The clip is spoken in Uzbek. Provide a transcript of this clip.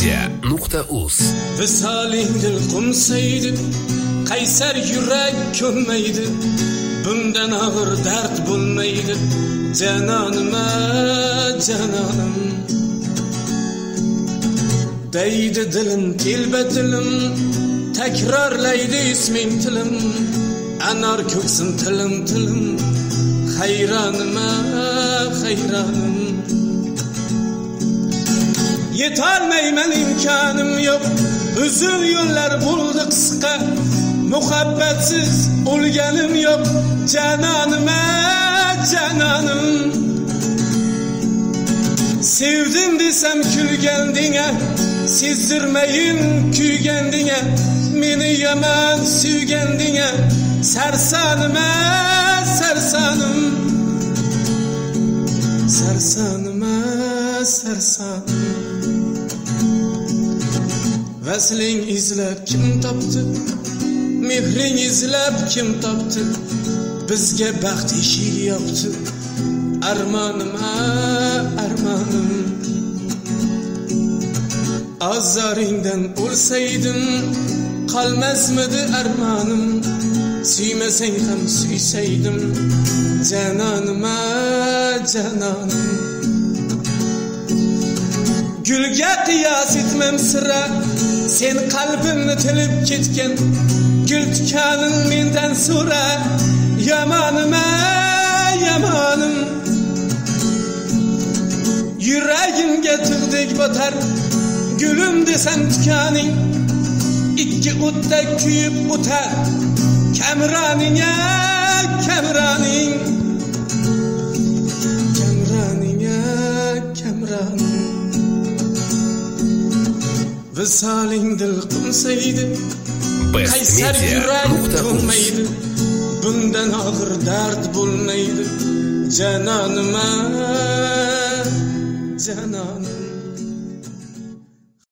bestmedia.uz. Visoling dil qumsaydi, qaysar yurak ko'nmaydi, bundan og'ir dard bo'lmaydi, janonim-a, janonim. Deydi dilim, telba dilim, takrorlaydi isming tilim, anar ko'ksin tilim, tilim, hayronim-a, hayronim. Yetolmayman, imkonim yo'q, uzun yo'llar bo'ldi qisqa, muhabbatsiz o'lganim yo'q, janonim-a, janonim. Sevdim desam kulgandinga, sezdirmayin kuygandinga, meni yomon suygandinga, sarsonim-a, sarsonim. Sarsonim-a, sarsonim. Vasling izlab kim topdi, mehring izlab kim topdi, bizga baxt eshik yopdi, armonim-a, armonim. Azoringdan o'lsaydim, qolmasmidi armonim, suymasang ham suysaydim, janonim-a, janonim. Gulga qiyos etmam sira, sen qalbimni tilib ketgan, gul tikaning mendan so'ra, yomonim-a, yomonim. Yuragimga tig'dek botar, gulim desam tikaning, ikki o'tda kuyib o'tar, kamroning-a, kamroning. Kamroning-a, kamroning. Visoling dil qumsaydi, qaysar yurak ko'nmaydi, bundan og'ir dard bo'lmaydi, janonim-a, janonim.